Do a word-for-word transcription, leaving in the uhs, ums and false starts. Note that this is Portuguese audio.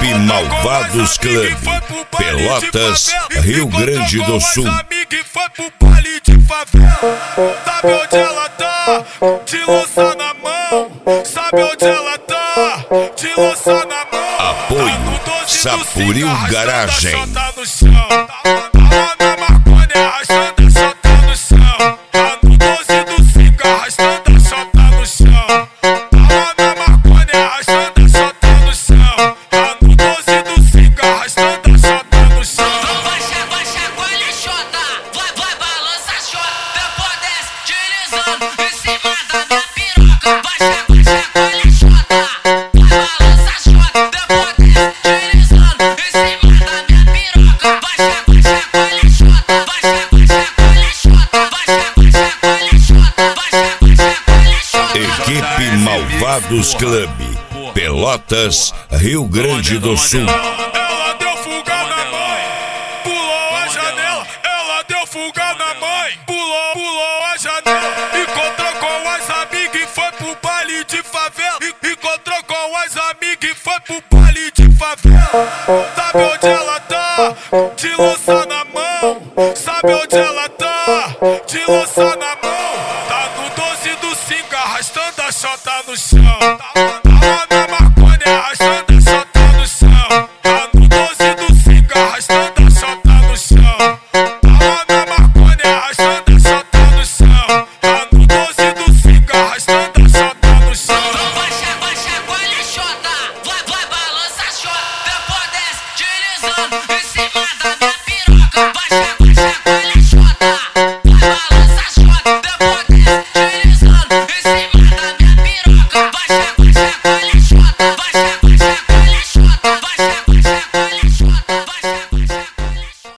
Equipe Malvados Club, Pelotas, Rio Grande do Sul. Foi pro baile de favela. Sabe onde ela tá? De lança na mão. Sabe onde ela tá? De lança na mão. Apoio Sapuril Garagem. Tá no chão. Tá na maconha arrastando a chota no chão. Tá no doze do cinco arrastando a chota no chão. Tá na maconha arrastando a chota no chão. Tá no doze do cinco arrastando a chota no chão. Vai chacoalha a chota, vai, vai balança a chota. Depois desce deslizando em cima da minha piroca. Vai chacoalha a chota, vai balança a chota. Depois desce deslizando em cima da minha piroca. Vai chacoalha a chota, vai chacoalha a chota. Vai chacoalha a chota, vai chacoalha a chota. Equipe Malvados Club, Pelotas, Rio Grande do Sul. Ela deu fuga na mãe, pulou a janela. Ela deu fuga na mãe, pulou, pulou a janela. Encontrou com as amigas e foi pro baile de favela. E- Encontrou com as amigas e foi pro baile de favela. Sabe onde ela tá? De lança na mão. Sabe onde ela tá? De lança na mão. Tá no doze do cinco arrastando a chota no chão.